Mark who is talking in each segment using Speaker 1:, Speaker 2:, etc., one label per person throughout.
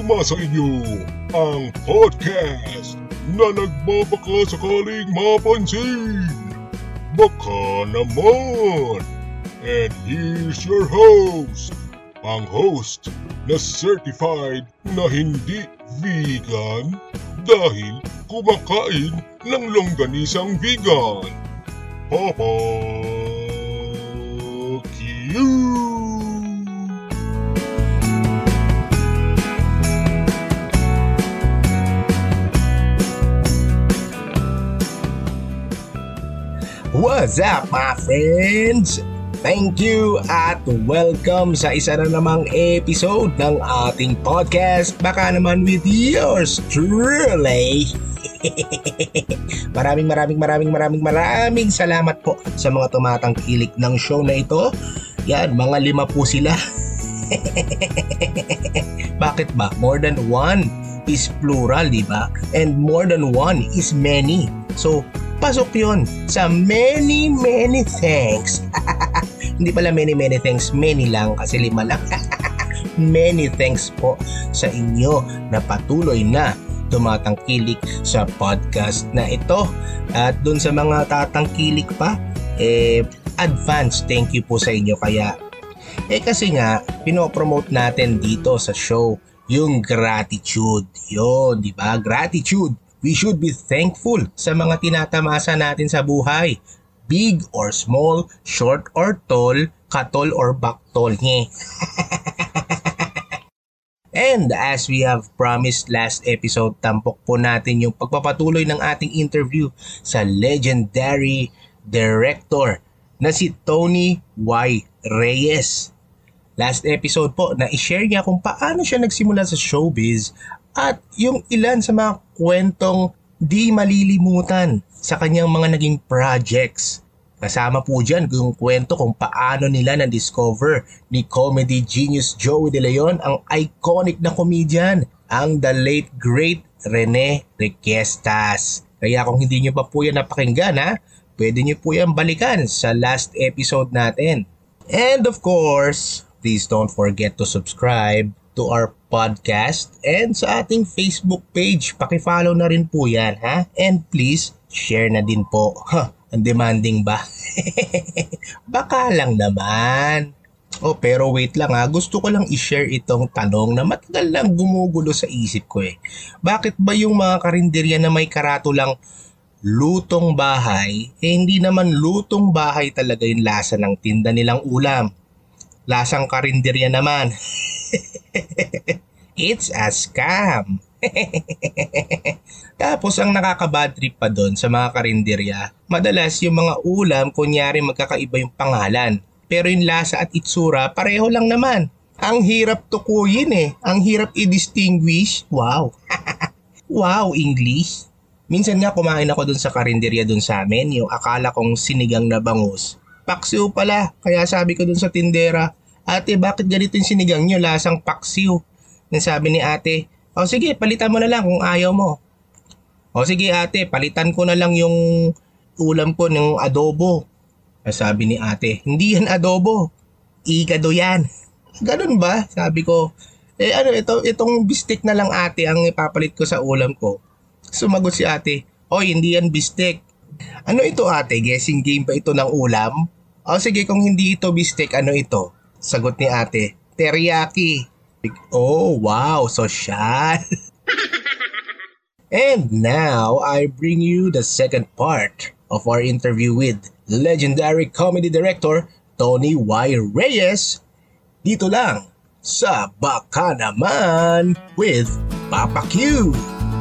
Speaker 1: Sumasa inyo ang podcast na nagbabaka sakaling mapansin. Baka naman. And here's your host. Ang host na certified na hindi vegan dahil kumakain ng longganisang vegan. Papa Q.
Speaker 2: What's up, my friends? Thank you at welcome sa isa na namang episode ng ating podcast. Baka naman with yours truly. Maraming salamat po sa mga tumatangkilik ng show na ito. Yan, mga 5 po sila. Bakit ba? More than one is plural, di ba? And more than one is many. So, pasok yun sa many thanks. Hindi pala many thanks, many lang kasi 5 lang. Many thanks po sa inyo na patuloy na tumatangkilik sa podcast na ito. At dun sa mga tatangkilik pa, advance thank you po sa inyo. Kaya, kasi nga, pinopromote natin dito sa show yung gratitude. Yun, di ba? Gratitude. We should be thankful sa mga tinatamasa natin sa buhay. Big or small, short or tall, katol or baktol. And as we have promised last episode, tampok po natin yung pagpapatuloy ng ating interview sa legendary director na si Tony Y. Reyes. Last episode po, na-share niya kung paano siya nagsimula sa showbiz at yung ilan sa mga kwentong di malilimutan sa kanyang mga naging projects. Kasama po dyan yung kwento kung paano nila na-discover ni comedy genius Joey De Leon ang iconic na comedian, ang the late great Rene Requestas. Kaya kung hindi nyo pa po yan napakinggan, pwede nyo po yan balikan sa last episode natin. And of course, please don't forget to subscribe to our podcast and sa ating Facebook page. Paki-follow na rin po yan, ha? And please, share na din po. Ang demanding ba? Baka lang naman. Pero wait lang gusto ko lang i-share itong tanong na matagal lang gumugulo sa isip ko Bakit ba yung mga karinderya na may karatulang lutong bahay, hindi naman lutong bahay talaga yung lasa ng tinda nilang ulam? Lasang karinderya naman. It's a scam. Tapos ang nakaka-bad trip pa doon sa mga karinderya, madalas yung mga ulam kunyari magkakaiba yung pangalan, pero yung lasa at itsura pareho lang naman. Ang hirap tukuyin ang hirap i-distinguish. Wow. Wow, English. Minsan nga kumain ako doon sa karinderya doon sa amin, yung akala kong sinigang na bangus. Paksiw pala, kaya sabi ko doon sa tindera, "Ate, bakit ganito yung sinigang nyo, lasang paksiw?" Sabi ni ate, sige, palitan mo na lang kung ayaw mo. Sige ate, palitan ko na lang yung ulam ko ng adobo. Sabi ni ate, hindi yan adobo, igado yan. Ganun ba? Sabi ko, itong bistek na lang ate ang ipapalit ko sa ulam ko. Sumagot si ate, hindi yan bistek. Ano ito ate? Guessing game pa ito ng ulam? Sige, kung hindi ito bistek, ano ito? Sagot ni ate, teriyaki. Oh, wow, social. And now, I bring you the second part of our interview with legendary comedy director Tony Y. Reyes. Dito lang sa Baka Naman with Papa Q.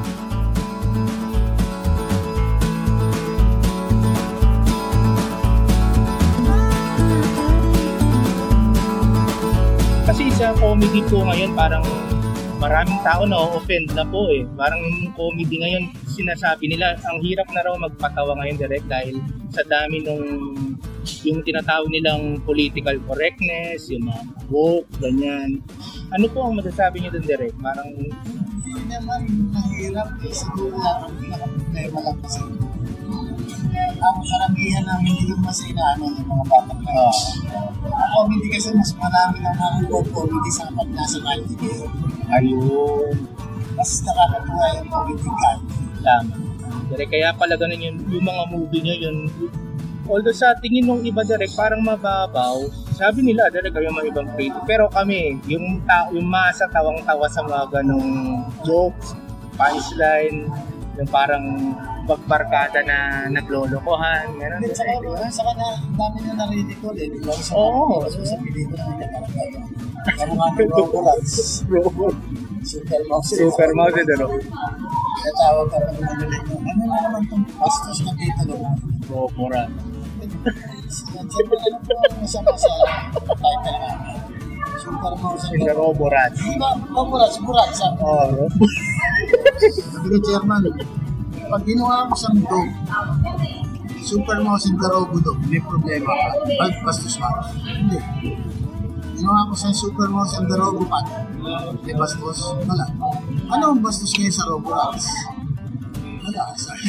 Speaker 3: Kasi sa comedy po ngayon parang maraming tao na offend na po Parang comedy ngayon sinasabi nila ang hirap na raw magpatawa ngayon direct dahil sa dami nung yung tinatawag nilang political correctness, yung mga woke, ganyan. Ano po ang masasabi niyo doon direct? Parang
Speaker 4: hindi naman mahirap siguro lang ang pinaka-problema lang kasi ang karamihan namin hindi mas inaano ng mga bata. comedy kasi mas marami na nakuha comedy sa pag nasa comedy.
Speaker 3: Ayun.
Speaker 4: Mas nakakatuwa yung comedy card.
Speaker 3: Tama. Direk, kaya pala ganun yung mga movie niya yun. Although sa tingin ng iba direk parang mababaw, sabi nila direk kayo mga ibang creative. Pero kami, yung masa tawang-tawa sa mga ganong jokes, punchline, yung parang bagbarkada na naglolokohan, gano'n.
Speaker 4: Hindi, saka na, dami na narinig ko, di ba?
Speaker 3: Oo.
Speaker 4: Sa pelikula na niya parang gano'n. Ang mga robots. Super mouse.
Speaker 3: Super mouse, ano?
Speaker 4: Kaya tawag ka pag narinig mo. Ano na naman itong bastos na dito naman?
Speaker 3: Mura.
Speaker 4: Siyempre, alam ko ang masama sa title namin. Super mouse.
Speaker 3: Yung Roborats.
Speaker 4: Di ba? Roborats.
Speaker 3: Oo.
Speaker 4: Sabi ni Chairman, pag ginawa mo siyang dog, super mouse and the robo dog, may problema ka. Bastos ka. Hindi. Ginawa ko siyang super mouse and the robo cat, may bastos. Wala. Ano ang bastos ngayon sa Roborats? Wala.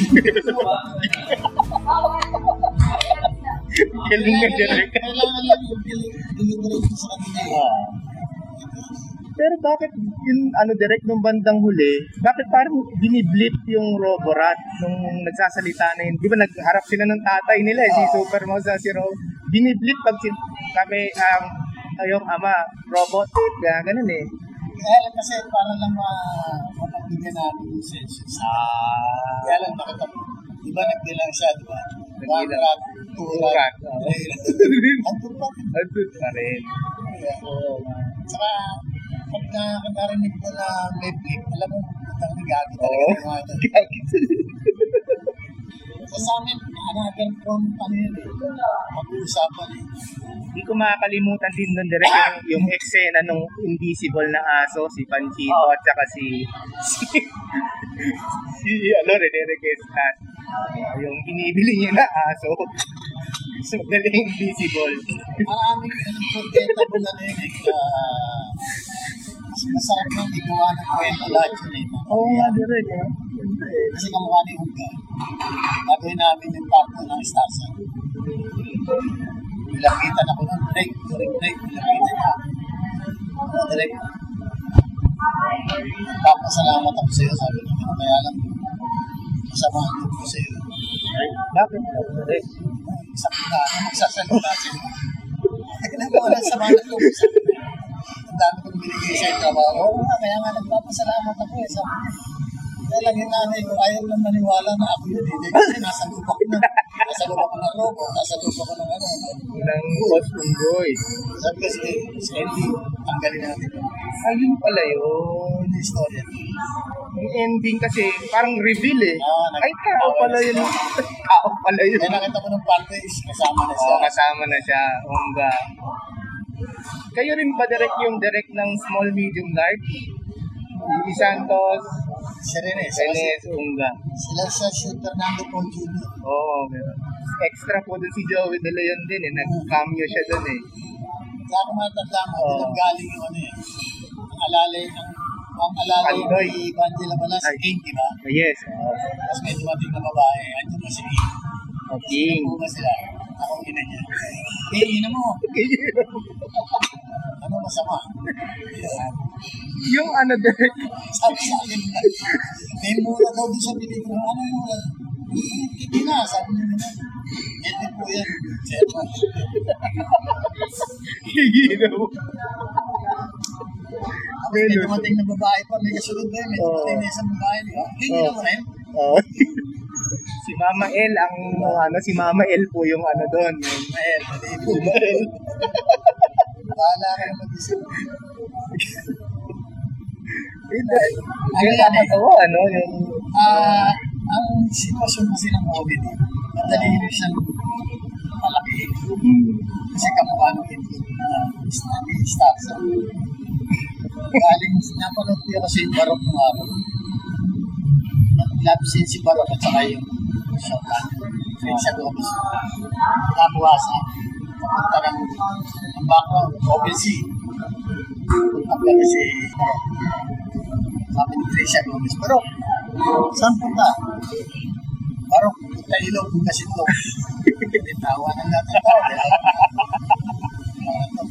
Speaker 3: Galing na direk.
Speaker 4: Kailangan lang yung deliberate sa kanila.
Speaker 3: Pero bakit yung direct nung bandang huli, bakit parang biniblip yung Roborat nung nagsasalita na yun? Di ba nagharap sila ng tatay nila, si Super Mouse at si Robo. Biniblip pag kami yung ama, robot, ganun eh.
Speaker 4: Kaya lang kasi para lang mapagbigyan namin yung senses. Kaya lang nakita mo. Di ba nagbilang siya, di ba?
Speaker 3: Nagbilang.
Speaker 4: Turak. Andun pa rin.
Speaker 3: Andun pa rin.
Speaker 4: Tsaka, pag nakarinig mo na may flip, alam mo, itang nagagi talaga. Sa amin, another from mag-uusapan eh.
Speaker 3: Hindi ko makakalimutan din doon direct yung eksena nung invisible na aso, si Panchito at saka si Rene Requestan. Yung binibili niya na aso. So, dali invisible.
Speaker 4: Ang aming unforgettable na yun eh. Masarap nang iguwa ng kwento lahat yun eh.
Speaker 3: Oo nga direct eh.
Speaker 4: Kasi kamukha ni Hulga. Gagawin namin yung partner ng Stasa. Nilapitan ako ng break. Nilapitan niya. Direct. Papasalamat ako sa'yo. Sabi ko, kaya lang masamahan ko sa'yo.
Speaker 3: Bakit? Direct.
Speaker 4: Isang na, magsasalita sa'yo. Kailan ko walang samahan ko sa'yo. Ang dami kong binigay sa'yo trabaho. Kaya nga nagpapasalamat ako eh. Sabi ko, kaya lang yung nanay ko, ayaw lang maniwala na ako yun. Hindi kasi nasa lupa ko na. Nasa lupa ko ng robo, nasa lupa ko ng
Speaker 3: ng costume boy.
Speaker 4: Sabi kasi, si Andy, tanggalin natin.
Speaker 3: Ayun pala yun.
Speaker 4: Yung istorya.
Speaker 3: Yung ending kasi, parang reveal eh. Ay, tao pala yun. Tao pala yun.
Speaker 4: Kaya nakita ko ng parties, kasama na siya.
Speaker 3: Kasama na siya. Ongga. Kayo rin ba yung direct ng small, medium, large? Luis Santos,
Speaker 4: Renes,
Speaker 3: Ongga.
Speaker 4: Sila sa Fernando Paul Jr.
Speaker 3: Oo, extra po doon si Joey De Leon din eh. Nag-cameo siya doon eh.
Speaker 4: Kaya kung matanda mo, doon galing yung ano eh. Ang alalay ni Bandila Balas, King, di ba?
Speaker 3: Yes.
Speaker 4: Tapos may dumating na babae, andun mo si King.
Speaker 3: King.
Speaker 4: Puma sila. Akong ina niya. Ina mo. Ano masama?
Speaker 3: Yung ano direct.
Speaker 4: Sabi sa akin, may mura daw doon sa pelikula. Ano mura? Hindi na, sabi niya naman. Hindi po yan.
Speaker 3: Higinaw.
Speaker 4: May dumating na babae pa, may kasunod ba yun? May dumating na isang babae, di ba? Hindi na mo rin.
Speaker 3: Si Mama El si Mama El po yung ano doon.
Speaker 4: Mama El. Bahala ka na mag-isip.
Speaker 3: Yung nakatawa, yung...
Speaker 4: Ang sitwasyon kasi ng comedy, madali rin siyang malaki. Kasi kamukha ng stars. Galing, napanood ko kasi yung Barok ng araw. Love scene si Barok at saka yung shotgun. Sa Gomez. Nabuhasa. Kapunta ng background, open sea. Pagkali si Barok. Sabi ni Tricia Gomez, Barok, saan punta? Barok, punta ilog, punta sinto. Tawa ng lahat ng tao.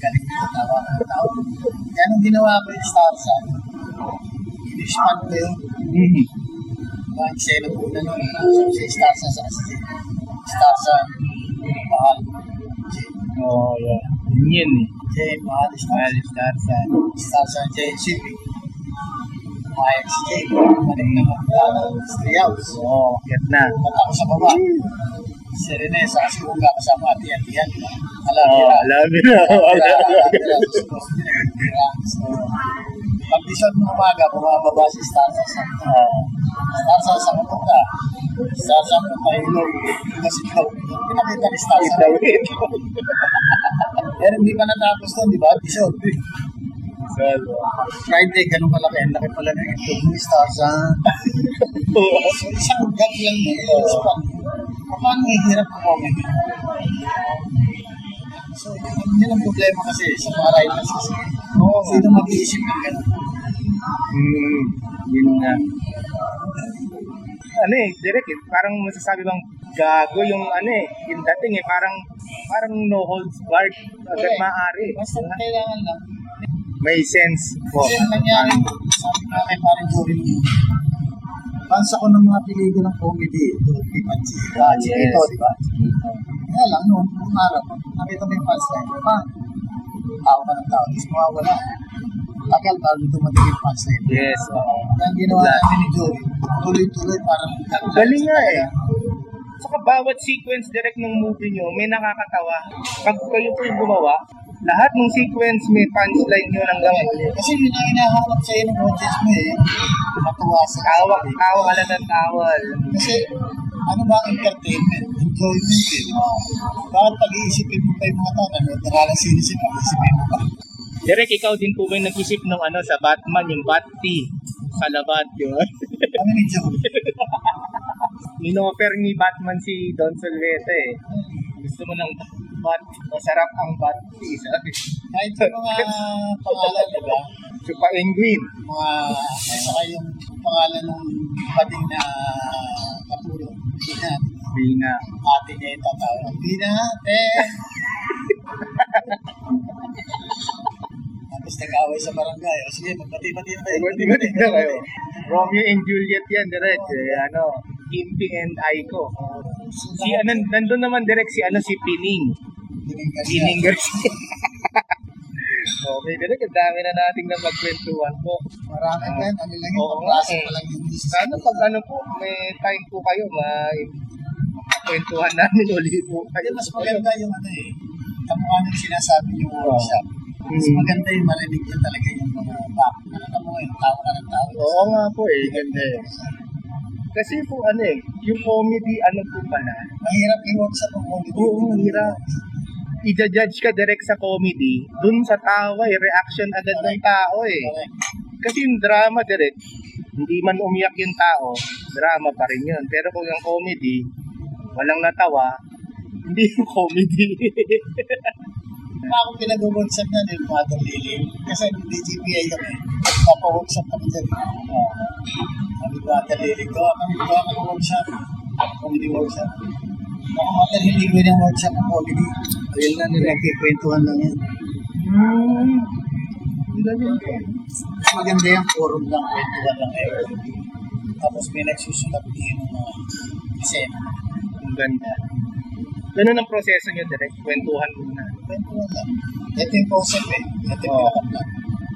Speaker 4: tawa ng tao. Kaya nung ginawa ko yung Starsan, in-expand ko yun. Mga eksena po na nun. Sa Starsan sa kasi. Starsan, mahal.
Speaker 3: Oh, yeah. Yun eh.
Speaker 4: Jane, mahal. Starsan, Jane, Shipping. Mayag si Jane. Manik na magkala. Striyaws.
Speaker 3: Oo, get na.
Speaker 4: Mata ko sa baba. Si Rene, sa kasi kung kasama at yan.
Speaker 3: Alam mo na.
Speaker 4: Pag-disod ng umaga, bumababa si Starsan sa Starsan sa kapunta. Starsan sa Taylor. Kasi ikaw, pinakita ni Starsan. Pero hindi pa natapos doon, di ba? Disod. Friday, ganun malaki. Ang laki pala na ito. Ni Starsan. So, isang gag lang yun. Paano hirap ko comedy? So, yun ang problema kasi sa mga writers kasi. Sino mag-iisip ng gano'n?
Speaker 3: Yun nga. Ano eh, direct eh. Parang masasabi bang gago yung ano eh. Yung dating eh, parang no holds barred. Agad maaari.
Speaker 4: Basta kailangan lang.
Speaker 3: May sense.
Speaker 4: Kasi yung nangyari, sabi nga kay parang Jorin mo. Fans ako ng mga pelikula ng comedy. Tulpi Panchi. Ito, di ba? Kaya lang, nung araw, nakita mo yung fans line. Tao ka ng tao. Tapos mawawala. Tagal bago dumating yung fans line.
Speaker 3: Yes.
Speaker 4: Kaya ang ginawa namin ni Jory, tuloy-tuloy parang...
Speaker 3: Galing nga eh. Saka bawat sequence direct ng movie nyo, may nakakatawa. Pag kayo po yung gumawa, lahat ng sequence may punchline nyo ng gamit.
Speaker 4: Kasi yun ang hinahanap sa'yo ng audience mo eh. Matuwa sa
Speaker 3: Tawa ka lang ng tawal.
Speaker 4: Kasi ano ba ang entertainment? Enjoyment eh. Bakit pag-iisipin mo pa yung mga tao? Naralang sinisip, pag-iisipin mo pa.
Speaker 3: Direk, ikaw din po ba yung nag-isip ng ano sa Batman, yung Bat-T sa labat, yun?
Speaker 4: Ano ni Jory?
Speaker 3: Ino-offer ni Batman si Don Solvete eh. Gusto mo ng masarap ang Bat-T, sabi.
Speaker 4: Kahit yung mga pangalan, diba?
Speaker 3: Super Penguin.
Speaker 4: Mga, saka yung pangalan ng bading na katulong.
Speaker 3: Bina.
Speaker 4: Ate niya yung tatawag. Bina, ate! Tapos nag-away sa barangay. O sige, magbati-bati na kayo.
Speaker 3: Magbati-bati na kayo. Romeo and Juliet yan, direct. Kimping and Aiko. Si nandun naman direct si Pining. Pining Garcia. Okay, direct. Ang dami na nating na magkwentuhan po.
Speaker 4: Marami pa yan. Ano lang yun?
Speaker 3: Oo,
Speaker 4: Klase pa lang yung business.
Speaker 3: Sana pag po, may time po kayo, kwentuhan namin ulit po.
Speaker 4: Kasi mas maganda yung kamukha nyung sinasabi yung workshop. Mas maganda yung marinig yun talaga yung mga back. Nakita mo yung tao ka ng tao.
Speaker 3: Oo nga po ganda eh. Kasi po yung comedy po pala.
Speaker 4: Mahirap i-workshop ang comedy.
Speaker 3: Oo, mahirap. I-judge ka direct sa comedy, dun sa tawa reaction agad ng tao Kasi yung drama direct, hindi man umiyak yung tao, drama pa rin yun. Pero kung yung comedy, walang natawa, hindi yung comedy.
Speaker 4: Ako pinag-workshop na yung Mother Lily. Kasi yung DGPI kami, papa-workshop kami dyan. Kami Mother Lily ko, kami workshop, comedy workshop. Ako Mother Lily ko yung workshop ng comedy. Ayun na nila, kikwentuhan lang yan. Mas maganda yung forum lang, kwentuhan lang Tapos may nagsusulat din ng mga eksena.
Speaker 3: Ang ganda. Ganun ang proseso nyo direct, kwentuhan muna.
Speaker 4: Kwentuhan lang. Ito yung concept Ito yung pinaka-plan.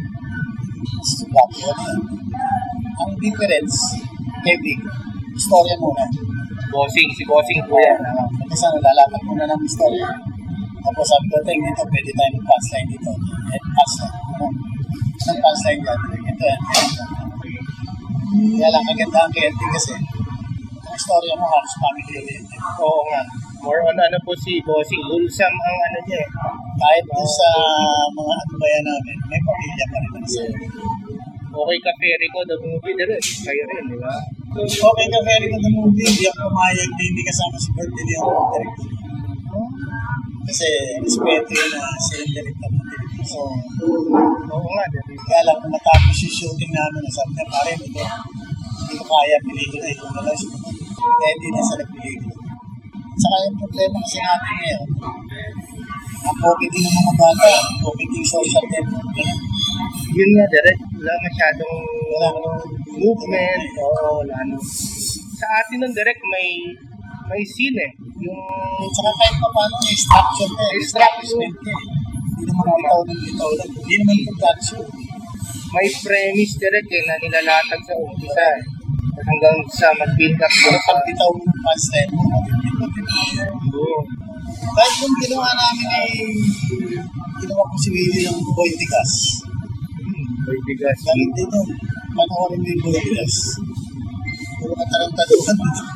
Speaker 4: Ang difference, heavy. Istorya muna.
Speaker 3: Si bossing po yan.
Speaker 4: Kasi lalakad muna ng istorya. Tapos sabi ko, dito, pwede tayo ng punchline dito. Punchline. Anong punchline dyan? Ito yan. Kaya lang, kagandahan kay Ente kasi, ang istorya mo, halos family-oriented.
Speaker 3: Oo nga. More on po si bossing. Wholesome ang niya
Speaker 4: Kahit sa mga bayan namin, may pamilya pa rin sa
Speaker 3: Okay ka, Ferry ko, the movie, direct. Kayo rin, di ba?
Speaker 4: Okay ka, Ferry ko, the movie. Hindi ako pumayag na hindi kasama si birthday niya ako director. Kasi respeto yun na siya yung director ng television.
Speaker 3: Oo nga, direct.
Speaker 4: Kaya lang, matapos yung shooting namin, sabi niya, pare, hindi ko kaya pelikula. Ito na lang siya. Kaya hindi na sa nagpelikula. Saka yung problema kasi natin ngayon, Ang okay din ng mga bata, okay din social network.
Speaker 3: Yun nga, direct. Wala masyadong movement. Oo, wala no. Sa atin ng direct may scene eh. Yung
Speaker 4: Saka kahit pa paano, may structure na eh.
Speaker 3: May structure.
Speaker 4: Hindi naman bitaw lang. Hindi naman production.
Speaker 3: may premise direct eh na nilalatag sa umpisa eh. Hanggang sa mag-build up
Speaker 4: Pero
Speaker 3: sa
Speaker 4: pag bitaw mo ng punchline mo,
Speaker 3: Oo.
Speaker 4: kahit kung ginawa namin ay ginawa ko si Willie ng Boy Digas.
Speaker 3: May bigas.
Speaker 4: Galit din yun. Panoorin mo yung Boy Digas. Puro katarang-taluhan.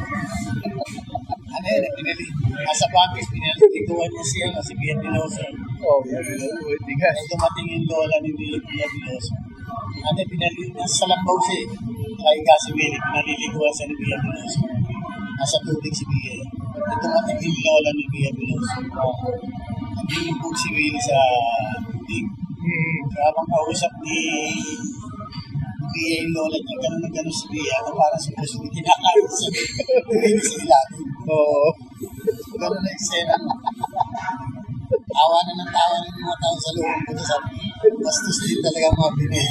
Speaker 4: Ano yun, pinali. Nasa Bangkis, pinaliguan niya siya, si Bia Piloso.
Speaker 3: Oh, may bigas.
Speaker 4: Ay dumating yung lola ni Bia Piloso. Ano, sa Lambaw siya eh. Kaya ka si Willie, pinaliliguan siya ni Bia Piloso. Nasa tubig si Bia. Ay dumating yung lola ni Bia Piloso. Nagilibog si Willie sa tubig. Habang kausap ni Bia yung lola niya, gano'n na gano'n si Bia, na parang sa puso ni kinakain sa Willie sa ilalim.
Speaker 3: Oo.
Speaker 4: Gano'n na yung sena. Tawa na ng tawa ng mga tao sa loob ko. Sabi, bastos din talaga mga binay.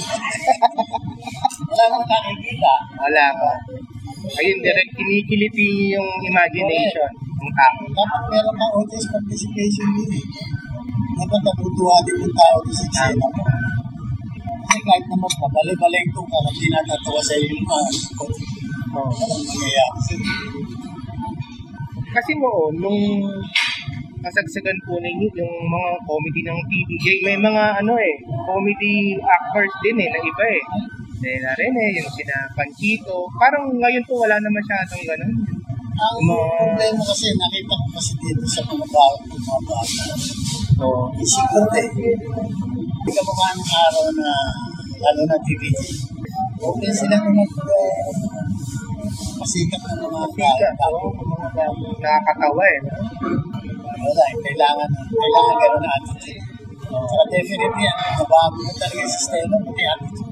Speaker 4: Wala naman nakikita.
Speaker 3: Wala pa. Ayun, direct kinikiliti yung imagination ng tao.
Speaker 4: Dapat meron kang audience participation din eh. Dapat natutuwa din yung tao din sa eksena mo. Kasi kahit naman pabali-balay ito ka, hindi natatawa sa iyo yung mga
Speaker 3: Oo.
Speaker 4: walang mangyayari.
Speaker 3: Kasi mo, nung kasagsagan po ninyo yung mga comedy ng TVJ, may mga comedy actors din na iba eh. Dahil rin yung sina Panchito. Parang ngayon po wala na masyadong ganun.
Speaker 4: Ang problema kasi, nakita ko kasi dito sa mga bata.
Speaker 3: Oo.
Speaker 4: Siguro hindi ka mukha ng araw na, lalo na TVJ. Open sila ng masikat ng mga tao.
Speaker 3: Mga nakakatawa eh.
Speaker 4: Wala, kailangan gano'n na attitude. Saka definitely yan, nabago mo talaga yung sistema, pati attitude.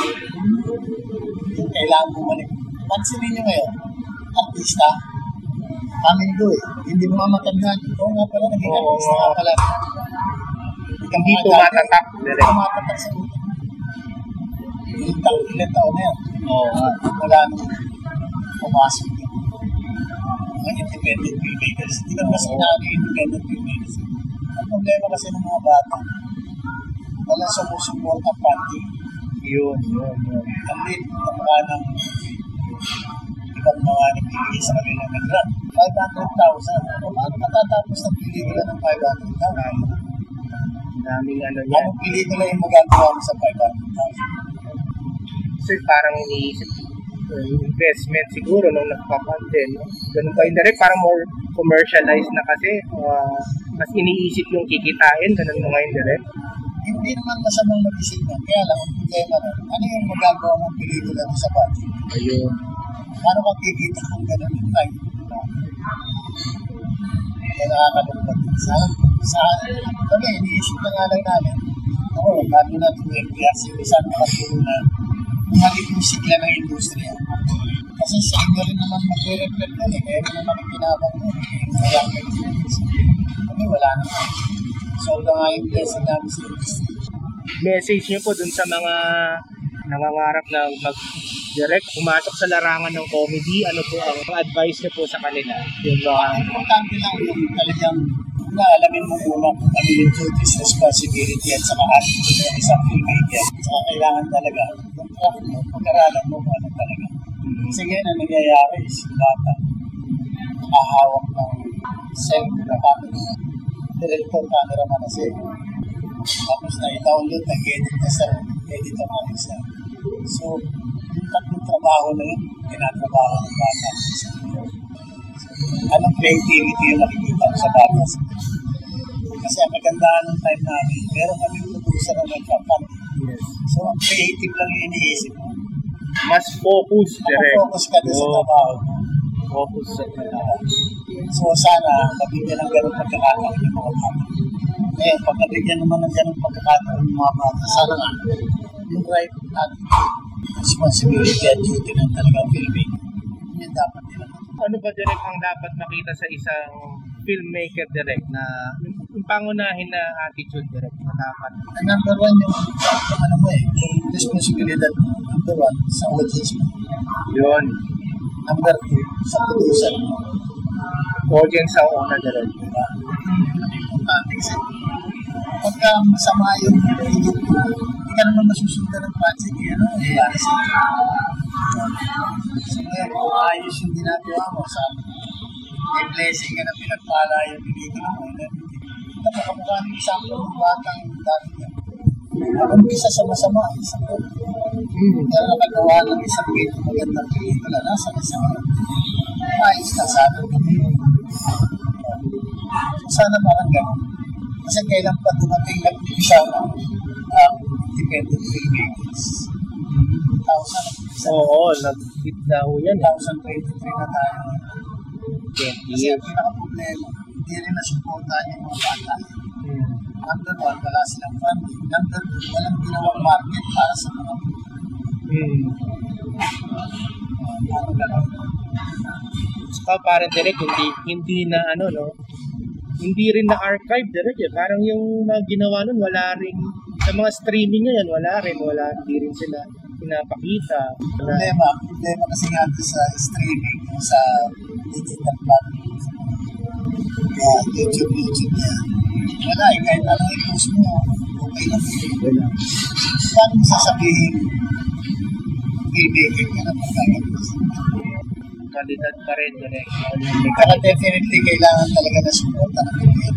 Speaker 4: Kailangan bumalik. Pansinin nyo ngayon, artista, coming go eh. Hindi mo nga matandaan. Oo nga pala, naging artista nga pala.
Speaker 3: Hindi tumatatak.
Speaker 4: Hindi tumatatak sa luto. Ilang taon na yan.
Speaker 3: Oo.
Speaker 4: Wala nung pumasok. Mga independent filmmakers. Hindi ka mas kailangan yung independent filmmakers. Ang problema kasi ng mga bata, walang sumusuport ang party.
Speaker 3: Yun.
Speaker 4: Ang lit na mga ng ibang mga nagbibigay sa kanila ng grant. 500,000. Paano matatapos ng pelikula ng 500,000?
Speaker 3: Daming niya.
Speaker 4: Anong pelikula yung magagawa mo sa 500,000?
Speaker 3: Kasi parang iniisip investment siguro nung nagpapandin. No? Ganun pa indirect, parang more commercialized na kasi. Mas iniisip yung kikitain, ganun mo ngayon direct.
Speaker 4: Hindi naman masamang mag-isip yan. Kaya lang, ang problema na, ano yung magagawa mong pelikula mo sa party?
Speaker 3: Ayun.
Speaker 4: Paano kang kikita kung gano'n yung time? Kaya nakakalungkot. Kami, iniisip na nga lang namin. Ako, bago natin yung MPRC, saan makatulong na magiging yung sigla ng industriya. Kasi sa inyo rin naman mag-reflect nun eh. Kaya rin naman ikinabang nun eh. Kaya kami wala naman. Solda nga yung blessing namin sa industry.
Speaker 3: Message niyo po dun sa mga nangangarap na mag-direct, pumasok sa larangan ng comedy, ano po ang advice niyo po sa kanila? Yung
Speaker 4: Importante lang yung talagang alamin mo muna kung ano yung duties, responsibility at saka attitude ng isang filmmaker. Saka kailangan talaga yung craft mo, pag-aralan mo kung ano talaga. Kasi ngayon ang nangyayari is bata nakahawak ng self na camera. Director camera man na siya. Tapos na i-download, nag-edit na sa editor na isa. So, yung tatlong trabaho na yun, tinatrabaho ng bata. Anong creativity yung nakikita ko sa bata? Kasi ang kagandahan ng time namin, meron kami producer na nagpapandi. So, ang creative lang yung iniisip mo.
Speaker 3: mas focus direct.
Speaker 4: Focus ka din sa trabaho mo.
Speaker 3: Focus sa trabaho.
Speaker 4: So, sana, mabigyan ng ganun pagkakataon yung mga bata. Ngayon, pag nabigyan naman ng ganun pagkakataon yung mga bata, sana nga, yung right attitude, responsibility at duty ng talagang filmmaker. Yun dapat nila.
Speaker 3: Ano ba direct ang dapat makita sa isang filmmaker direct na yung pangunahin na attitude direct na dapat?
Speaker 4: Number one yung responsibilidad mo. Number one, sa audience mo.
Speaker 3: Yun.
Speaker 4: Number two, sa producer mo.
Speaker 3: Audience ang una direct.
Speaker 4: Diba? Importante kasi pagka masama yung video mo, hindi ka naman masusundan ng budget. Para sa so ngayon, kung ayos yung ginagawa mo, sabi may blessing ka na pinagpala yung binigyan mo. Napakamukha ng isang batang dati niya. Umpisa sa masama, isang pero nakagawa ng isang video magandang pelikula, nasa masama. Ayos na sa atin. Sana parang gano'n. Kasi kailan pa dumating lang isa ng independent filmmakers. 2000.
Speaker 3: Oo, nag-hit na ho yan.
Speaker 4: 2023 na tayo.
Speaker 3: 20
Speaker 4: Kasi
Speaker 3: years.
Speaker 4: ang pinaka-problema, hindi rin nasuportahan yung mga bata. Number one, wala silang funding. Number two, walang ginawang market para sa mga ano gano'n.
Speaker 3: Saka parang direct, hindi na hindi rin na archive direct eh. Parang yung mga ginawa nun, wala rin, sa mga streaming ngayon, hindi rin sila pinapakita.
Speaker 4: Problema kasi nga sa streaming, sa digital platform, YouTube niya. Wala eh, kahit anong i-post mo, okay lang. Paano mo sasabihin, filmmaker ka na pagkagalit?
Speaker 3: Kalidad pa rin direct.
Speaker 4: Kaya definitely kailangan talaga na suporta ng PBM.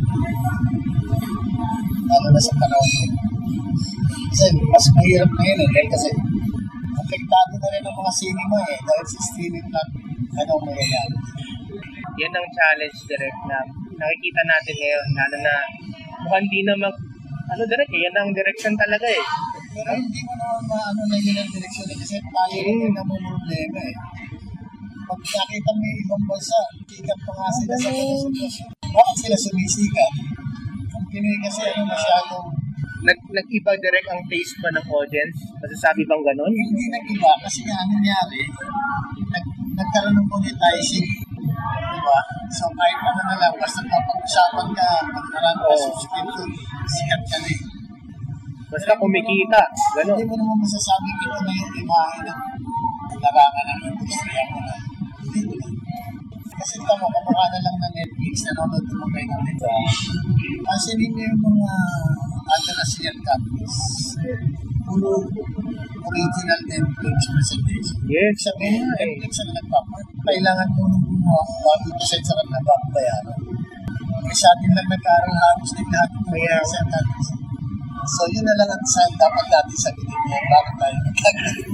Speaker 4: Lalo na sa panahon yun. Kasi mas mahirap na yun eh. Kasi apektado na rin ang mga cinema eh. Dahil sa streaming anong mangyayari.
Speaker 3: Yan ang challenge direct na nakikita natin ngayon. Lalo na mukhang di na direct eh. Yan ang direction talaga eh.
Speaker 4: Pero hindi mo naman maano na yun ang direksyon eh. Kasi tayo rin na may problema eh. Pag nakita mo yung ibang bansa, sikat pa nga sila sa sitwasyon. Bakit sila sumisikat? Ang Pinoy kasi masyadong...
Speaker 3: Nag-iba direct ang taste pa ng audience? Masasabi bang ganon?
Speaker 4: Hindi nag-iba kasi nga nangyari, nagkaroon ng monetizing. Diba? So kahit ano na lang, basta mapag-usapan ka, pag-aran ka, subscription, sikat ka na eh.
Speaker 3: Basta kumikita, ganon.
Speaker 4: Hindi mo naman masasabing ito na yung imahe ng larangan ng industriya mo na. Hindi mo na. Kasi tama, kamukha na lang na Netflix, nanonood mo kayo ng Netflix. Kasi hindi yung mga other Asian countries, puro original Netflix presentation.
Speaker 3: Yes.
Speaker 4: Sabihin, Netflix ang nagpapart. Kailangan mo nung gumawa, 40% sa kanila babayaran. May sa atin lang nag-aaral halos din lahat ng Asian countries. So yun na lang ang dapat natin sabihin niya, bakit tayo nagkagaling.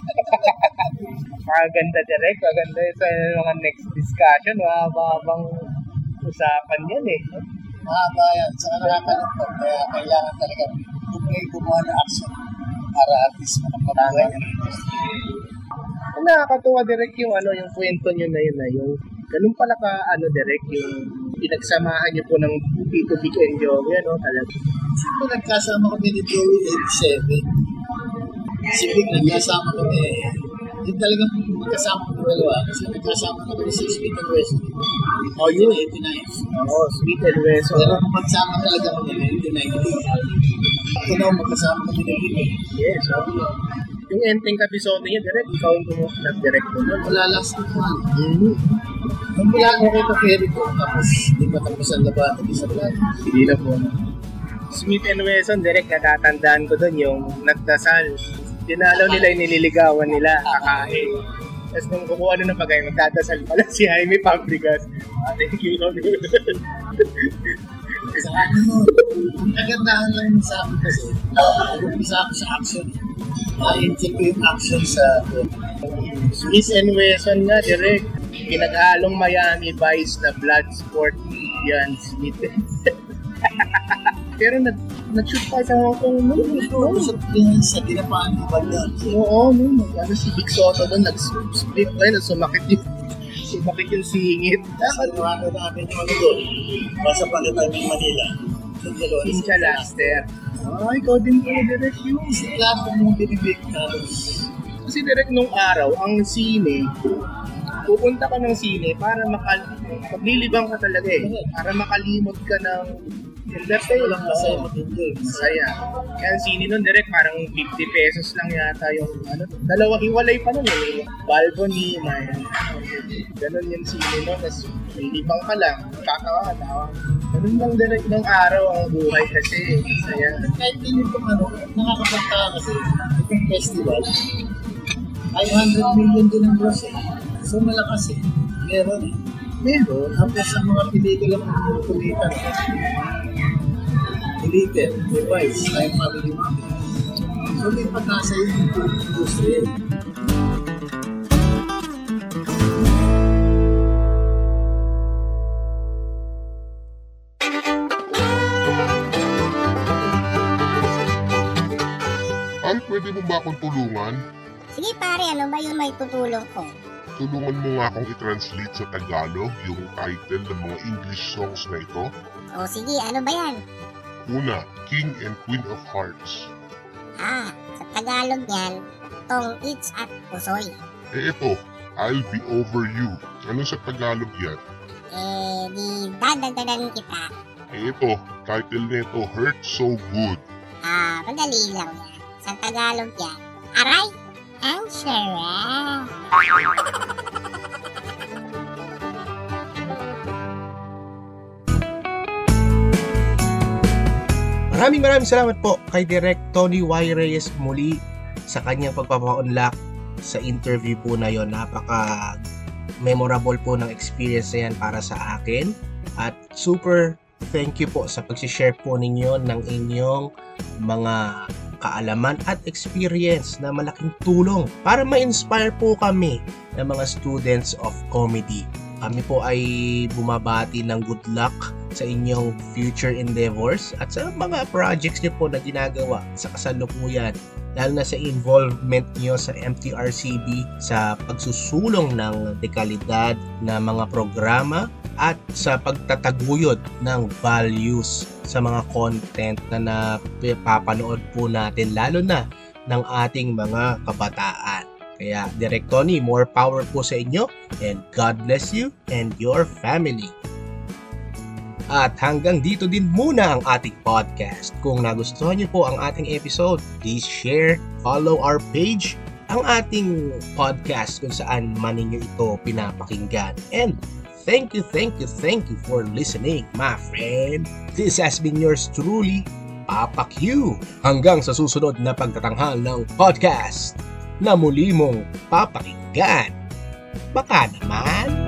Speaker 3: Maganda direct, maganda sa mga next discussion, mahabang usapan yan eh.
Speaker 4: Mahaba yan, saka nakakalungkot, kaya kailangan talaga gumawa na action para at least makapabuhay ng industry.
Speaker 3: Nakakatuwa direct yung yung kwento nyo na yun yung ganun pala ka direct yung pinagsamahan nyo po ng Tito Vic and Joey, talaga.
Speaker 4: Siyempre nagkasama kami ni Joey 87. Si Vic nagkasama kami. Yung talagang magkasama kami dalawa. Kasi nagkasama kami sa Sweet and West.
Speaker 3: Oh, yun.
Speaker 4: 89.
Speaker 3: Oo, Sweet and West.
Speaker 4: Pero kung magsama talaga kami na 89. Ito na magkasama kami na Vic.
Speaker 3: Yes, yung Enteng Kabisote niya, direct, ikaw yung nag-direct mo nun.
Speaker 4: Wala last week man. Nung wala ko kay Paferi ko, tapos di ba tapos ang laban, isa lang.
Speaker 3: Hindi na po. Smith and Wesson, direct, natatandaan ko doon yung nagdasal. Dinalaw nila yung nililigawan nila, kakain. Tapos nung kukuha na ng pagkain, magdadasal pala si Jaime Fabregas. Thank you, Lord.
Speaker 4: Sa akin mo, ang kagandahan lang yung sa akin kasi, nag-upisa ako sa action. Na-enjoy ko yung action sa
Speaker 3: Smith and Wesson nga, direct. Pinaghalong Miami Vice na Bloodsport yan, Smith. Pero nag-shoot pa sa Hong Kong noon.
Speaker 4: Sa dinapaan ni Banda.
Speaker 3: Oo, si Vic Soto doon, nag-split pa yun, sumakit yung singit.
Speaker 4: Dapat naman namin yung doon. Basta pala tayo ng Manila.
Speaker 3: Pincha Laster. Ikaw din po direct yun.
Speaker 4: Lahat ng binibig halos.
Speaker 3: Kasi direct nung araw, ang sine, pupunta ka ng sine para maglilibang ka talaga eh. Para makalimot ka ng entertain lang
Speaker 4: Masaya
Speaker 3: ako.
Speaker 4: mag-enjoy.
Speaker 3: Masaya. Kaya ang sine nun direct parang 50 pesos lang yata yung dalawa hiwalay pa nun eh. Balcony, may ganun yung sine nun. Tapos may libang ka lang, katawa. Ganun lang direct ng araw ang buhay kasi. Masaya.
Speaker 4: Kahit din itong nakakapagta kasi itong festival, 500 million din ang gross eh. So malakas eh. Meron eh.
Speaker 3: Meron.
Speaker 4: Tapos sa mga pelikula ng kumita, Glitter, The Vice, Time Family Man. So may pag-asa yung industry.
Speaker 1: Pwede mo ba akong tulungan?
Speaker 5: Sige pare, ano ba yung may tutulong ko?
Speaker 1: Tulungan mo nga akong i-translate sa Tagalog yung title ng mga English songs na ito.
Speaker 5: O sige, ano ba yan?
Speaker 1: Una, King and Queen of Hearts.
Speaker 5: Sa Tagalog yan, Tong It's at Pusoy.
Speaker 1: Ito, I'll Be Over You. Ano sa Tagalog yan?
Speaker 5: Di dadagdagan kita.
Speaker 1: Ito, title nito, Hurt So Good.
Speaker 5: Madali lang yan. Sa Tagalog yan, Aray! Ang sarap!
Speaker 2: Maraming salamat po kay Direk Tony Y. Reyes muli sa kanyang pagpapa-unlock sa interview po na yon. Napaka memorable po ng experience na yan para sa akin. At super thank you po sa pag-share po ninyo ng inyong mga kaalaman at experience na malaking tulong para ma-inspire po kami ng mga students of comedy. Kami po ay bumabati ng good luck sa inyong future endeavors at sa mga projects niyo po na ginagawa sa kasalukuyan, lalo na sa involvement niyo sa MTRCB sa pagsusulong ng dekalidad na mga programa at sa pagtataguyod ng values sa mga content na napapanood po natin, lalo na ng ating mga kabataan. Kaya Direk Tony, more power po sa inyo and God bless you and your family. At hanggang dito din muna ang ating podcast. Kung nagustuhan niyo po ang ating episode, please share, follow our page, ang ating podcast kung saan man ninyo ito pinapakinggan. And thank you for listening, my friend. This has been yours truly, Papa Q. Hanggang sa susunod na pagtatanghal ng podcast na muli mong papakinggan. Baka naman...